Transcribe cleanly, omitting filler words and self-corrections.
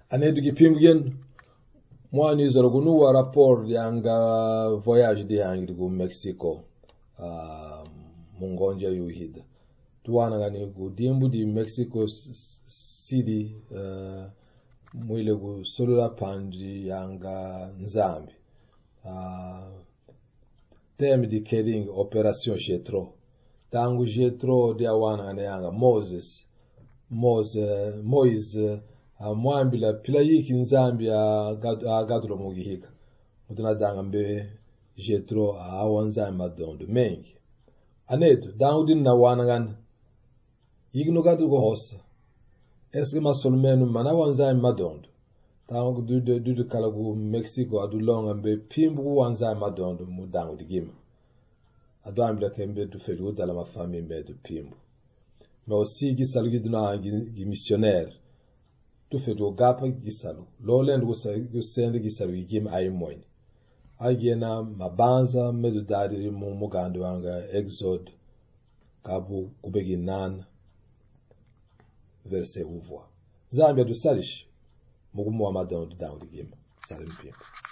Anedu gipimgen mwani zarogunu wa rapport yanga voyage di hangi gu Mexico mungonja yuhida tuwana gani gu dimbu di Mexico City mwile gu solula panji yanga nzambi temi di keding operation Jetro tangu Jetro dia wana gani yanga Moise mwambila pila yiki nzambi agadulo mugihika mutuna danga mbe Jetro awanza madondo mengi anetu dangu din na wanangan yigno gadu go hossa eske masolmenu mana wanza madondo tangu du kala gu Mexico adulonga mbe pimbu wanza madondo mu dangu digima adu ambila kembe du felu dala ma famille mbe du pimbu mais aussi gisalu giduna gi missionnaire tu fedo gapa gisalu lolend go sende gisalu gima ay moyni agena mabanza medu dari mu mugando wanga exode kabu kubegi nan verse uvwa zambia du salish mugumu wa madondo down gima salim pimbu